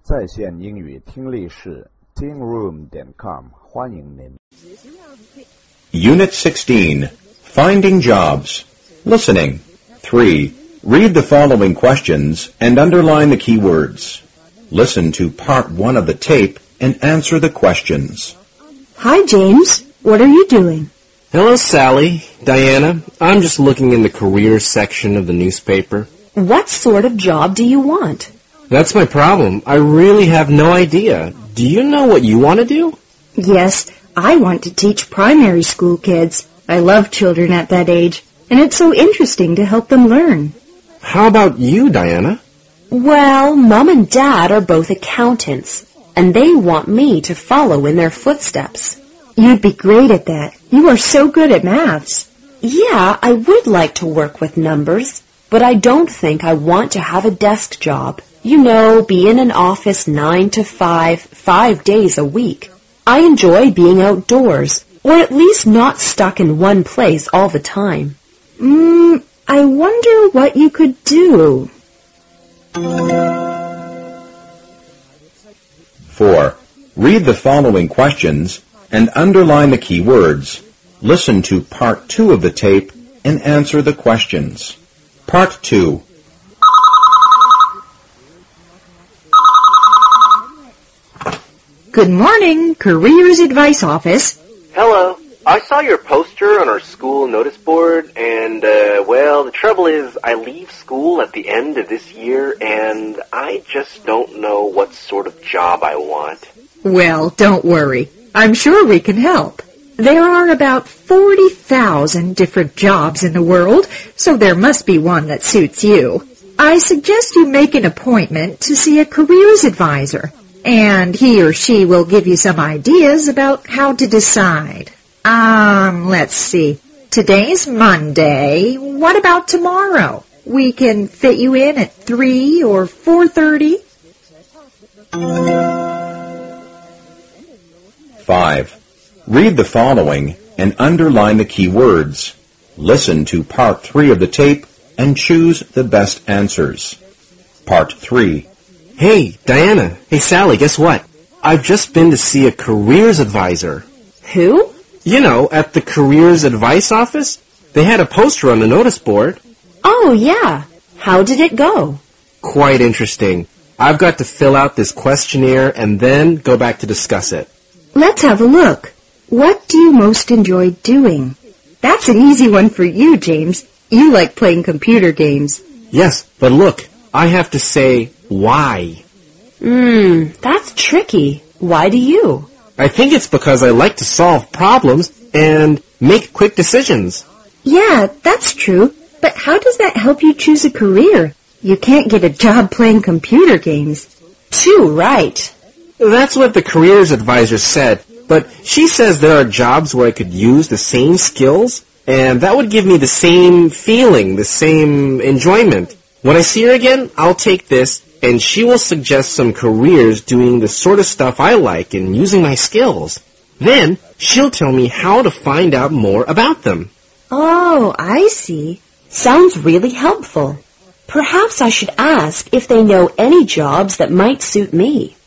在线英语听力室 tingroom.com 欢迎您。 Unit 16, Finding Jobs. Listening. 3. Read the following questions and underline the key words. Listen to part 1 of the tape and answer the questions. Hi, James. What are you doing? Hello, Sally. Diana, I'm just looking in the careers section of the newspaper. What sort of job do you want? That's my problem. I really have no idea. Do you know what you want to do? Yes, I want to teach primary school kids. I love children at that age, and it's so interesting to help them learn. How about you, Diana? Well, Mom and Dad are both accountants, and they want me to follow in their footsteps. You'd be great at that. You are so good at maths. Yeah, I would like to work with numbers, but I don't think I want to have a desk job. You know, be in an office 9 to 5, 5 days a week. I enjoy being outdoors, or at least not stuck in one place all the time. I wonder what you could do. 4. Read the following questions and underline the key words. Listen to part 2 of the tape and answer the questions. Part 2. Good morning, Careers Advice Office. Hello. I saw your poster on our school notice board, and, well, the trouble is I leave school at the end of this year, and I just don't know what sort of job I want. Well, don't worry. I'm sure we can help. There are about 40,000 different jobs in the world, so there must be one that suits you. I suggest you make an appointment to see a careers advisor, and he or she will give you some ideas about how to decide. Let's see. Today's Monday. What about tomorrow? We can fit you in at 3 or 4:30. 5. Read the following and underline the key words. Listen to part 3 of the tape and choose the best answers. Part 3. Hey, Diana. Hey, Sally, guess what? I've just been to see a careers advisor. Who? You know, at the Careers Advice Office, they had a poster on the notice board. Oh, yeah. How did it go? Quite interesting. I've got to fill out this questionnaire and then go back to discuss it. Let's have a look. What do you most enjoy doing? That's an easy one for you, James. You like playing computer games. Yes, but look, I have to say why. That's tricky. Why do you? I think it's because I like to solve problems and make quick decisions. Yeah, that's true. But how does that help you choose a career? You can't get a job playing computer games. Too right. That's what the careers advisor said, but she says there are jobs where I could use the same skills, and that would give me the same feeling, the same enjoyment. When I see her again, I'll take this, and she will suggest some careers doing the sort of stuff I like and using my skills. Then, she'll tell me how to find out more about them. Oh, I see. Sounds really helpful. Perhaps I should ask if they know any jobs that might suit me.